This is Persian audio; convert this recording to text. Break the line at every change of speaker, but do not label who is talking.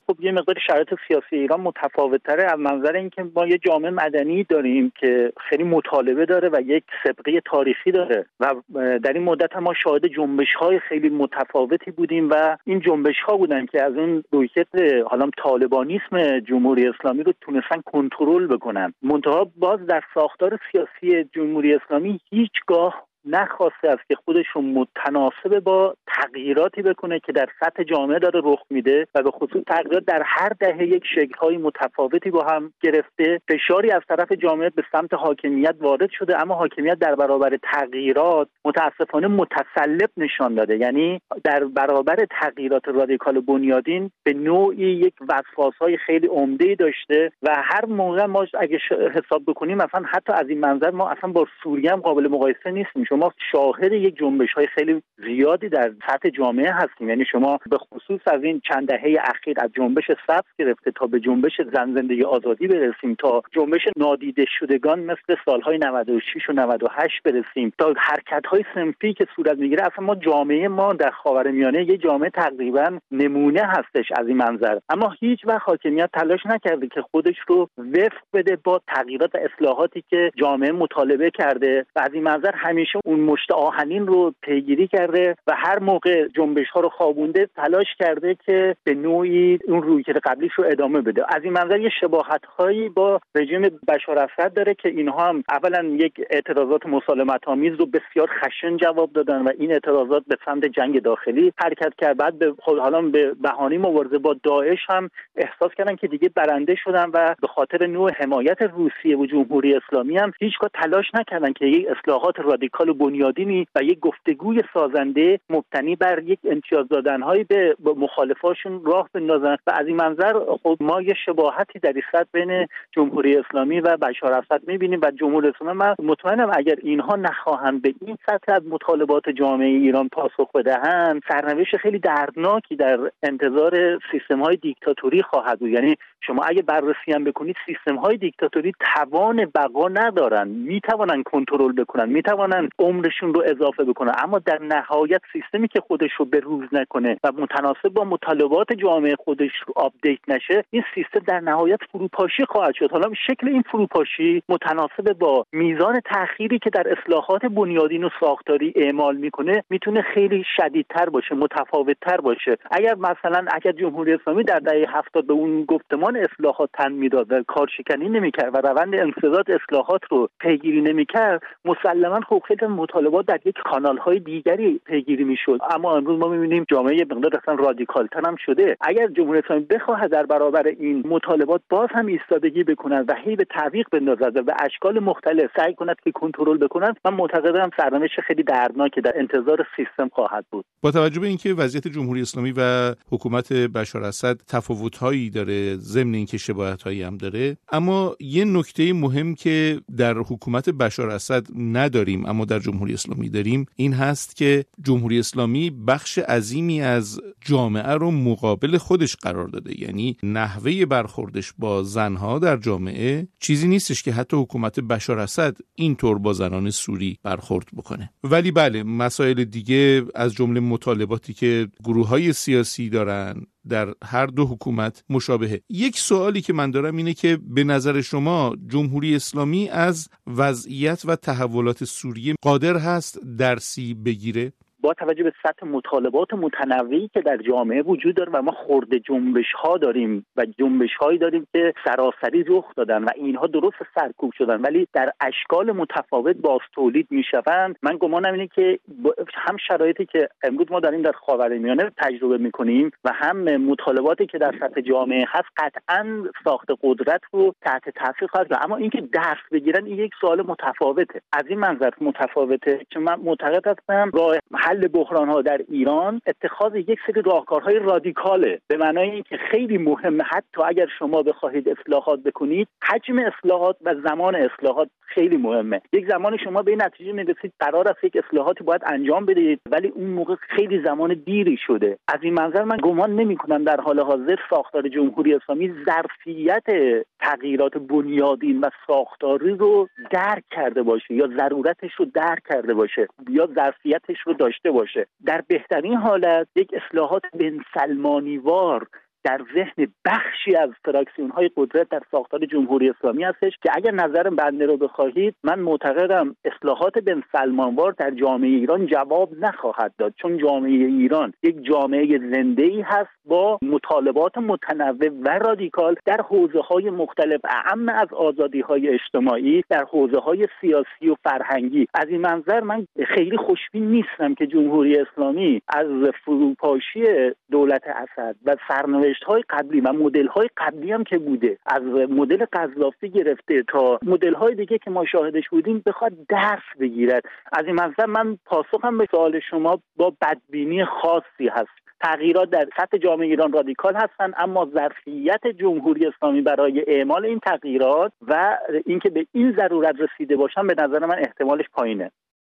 خب یه مقدار شرایط سیاسی ایران متفاوت‌تره از منظر اینکه ما یه جامعه مدنی داریم که خیلی مطالبه داره و یک سابقه تاریخی داره و در این مدت ما شاهد جنبش‌های خیلی متفاوتی بودیم و این جنبش‌ها بودن که از اون رویکرد حالا طالبانیسم جمهوری اسلامی رو تونستن کنترل بکنن. منتها باز در ساختار سیاسی جمهوری اسلامی هیچگاه نخواسته است که خودش رو متناسب با تغییراتی بکنه که در سطح جامعه داره رخ میده و به خصوص تغییرات در هر دهه یک شکل‌های متفاوتی با هم گرفته. فشاری از طرف جامعه به سمت حاکمیت وارد شده، اما حاکمیت در برابر تغییرات متاسفانه متسلب نشان داده. یعنی در برابر تغییرات رادیکال بنیادین به نوعی یک وسواس‌های خیلی عمده‌ای داشته و هر موقع ما اگه حساب بکنیم مثلا حتی از این منظر ما اصلا با سوریه هم قابل مقایسه نیستیم. شما شاهد یک جنبش‌های خیلی زیادی در سطح جامعه هستیم. یعنی شما به خصوص از این چند دهه اخیر از جنبش سبز گرفته تا به جنبش زن زندگی آزادی برسیم، تا جنبش نادیده شدگان مثل سالهای 96 و 98 برسیم، تا حرکت‌های صنفی که صورت میگیره. اصلا ما جامعه ما در خاورمیانه یه جامعه تقریبا نمونه هستش از این منظر، اما هیچ وقت حاکمیت تلاش نکرده که خودش رو وفق بده با تغییرات و اصلاحاتی که جامعه مطالبه کرده و از این منظر همیشه اون مشت آهنین رو پیگیری کرده و هر موقع جنبش‌ها رو خوابونده تلاش کرده که به نوعی اون رویکرد قبلیش رو ادامه بده. از این منظر یه شباهت‌هایی با رژیم بشار اسد داره که اینها هم اولا یک اعتراضات مسالمت‌آمیز رو بسیار خشن جواب دادن و این اعتراضات به سمت جنگ داخلی حرکت کرد. بعد به حالا به بهانه مبارزه با داعش هم احساس کردن که دیگه برنده شدن و به خاطر نوع حمایت روسیه و جمهوری اسلامی هم هیچگاه تلاش نکردن که یک اصلاحات رادیکال و بنیادینی و یک گفتگوی سازنده مبتنی بر یک امتیاز دادن‌های به مخالفاشون راه بندازن. و از این منظر خب ما یه شباهتی در این سطح بین جمهوری اسلامی و بشار اسد می‌بینیم و جمهوری اسلامی من مطمئنم اگر اینها نخواهند به این سطح از مطالبات جامعه ایران پاسخ بدهند، سرنوشت خیلی دردناکی در انتظار سیستم‌های دیکتاتوری خواهد بود. یعنی شما اگه بررسی هم بکنید سیستم‌های دیکتاتوری توان بقا ندارن، می‌توانن کنترل بکنن، می‌توانن عمرشون رو اضافه بکنن، اما در نهایت سیستمی که خودش رو به روز نکنه و متناسب با مطالبات جامعه خودش رو آپدیت نشه، این سیستم در نهایت فروپاشی خواهد شد. حالا شکل این فروپاشی متناسب با میزان تأخیری که در اصلاحات بنیادین و ساختاری اعمال میکنه میتونه خیلی شدیدتر باشه، متفاوت‌تر باشه. اگر جمهوری اسلامی در دهه 70 به اون گفتمان اصلاحات تن میداد و کارشکنی نمیکرد و روند انسداد اصلاحات رو پیگیری نمیکرد، مسلماً خب خیلی مطالبات در یک کانال‌های دیگری پیگیری میشد. اما امروز ما می‌بینیم جامعه یه مقدار اصلا رادیکال‌تر هم شده. اگر جمهوری اسلامی بخواهد در برابر این مطالبات باز هم ایستادگی بکند و هی به تعویق بندازد و به اشکال مختلف سعی کند که کنترل بکند، من معتقدم سرنوشت خیلی دردناکی در انتظار سیستم خواهد بود.
با توجه به اینکه وضعیت جمهوری اسلامی و حکومت بشار اسد تفاوت‌هایی داره، ضمن اینکه شباهت‌هایی هم داره، اما یه نکته مهم که در حکومت بشار اسد نداریم اما در جمهوری اسلامی داریم این هست که جمهوری اسلامی بخش عظیمی از جامعه رو مقابل خودش قرار داده. یعنی نحوه برخوردش با زنها در جامعه چیزی نیستش که حتی حکومت بشار اسد اینطور با زنان سوری برخورد بکنه. ولی بله، مسائل دیگه از جمله مطالباتی که گروه‌های سیاسی دارن در هر دو حکومت مشابهه. یک سوالی که من دارم اینه که به نظر شما جمهوری اسلامی از وضعیت و تحولات سوریه قادر هست درسی بگیره؟
با توجه به سطح مطالبات متنوعی که در جامعه وجود داره و ما خرده جنبش‌ها داریم و جنبش‌هایی داریم که سراسری رخ دادن و اینها درست سرکوب شدن ولی در اشکال متفاوت باز تولید میشوند، من گمانم اینه که هم شرایطی که امروز ما داریم در خاورمیانه تجربه میکنیم و هم مطالباتی که در سطح جامعه هست قطعاً ساخت قدرت رو تحت تاثیر خواهد گذاشت. اما اینکه درس بگیرن این یک سوال متفاوته. از این منظر متفاوته که من معتقد هستم راه حل بحران‌ها در ایران اتخاذ یک سری راهکارهای رادیکاله، به معنای اینکه خیلی مهمه حتی اگر شما بخواهید اصلاحات بکنید، حجم اصلاحات و زمان اصلاحات خیلی مهمه. یک زمان شما به این نتیجه میرسید قرار است یک اصلاحاتی باید انجام بدید ولی اون موقع خیلی زمان دیری شده. از این منظر من گمان نمی‌کنم در حال حاضر ساختار جمهوری اسلامی ظرفیت تغییرات بنیادین و ساختاری رو درک کرده باشه یا ضرورتش رو درک کرده باشه یا ظرفیتش رو داشته باشه. در بهترین حالت یک اصلاحات بن سلمانی وار در ذهن بخشی از فراکسیون‌های قدرت در ساختار جمهوری اسلامی هستش که اگر نظر بنده رو بخواهید، من معتقدم اصلاحات بن سلمانوار در جامعه ایران جواب نخواهد داد، چون جامعه ایران یک جامعه زنده‌ای هست با مطالبات متنوع و رادیکال در حوزه‌های مختلف، اعم از آزادی‌های اجتماعی، در حوزه‌های سیاسی و فرهنگی. از این منظر من خیلی خوشبین نیستم که جمهوری اسلامی از فروپاشی دولت اسد و سرنوشت‌های قبلی و مدل‌های قبلی هم که بوده، از مدل قذافی گرفته تا مدل‌های دیگه که ما شاهدش بودیم، بخواد درس بگیرد. از این منظر من پاسخم به سوال شما با بدبینی خاصی هست. تغییرات در سطح جامعه ایران رادیکال هستند، اما ظرفیت جمهوری اسلامی برای اعمال این تغییرات و اینکه به این ضرورت رسیده باشن به نظر من احتمالش پایینه.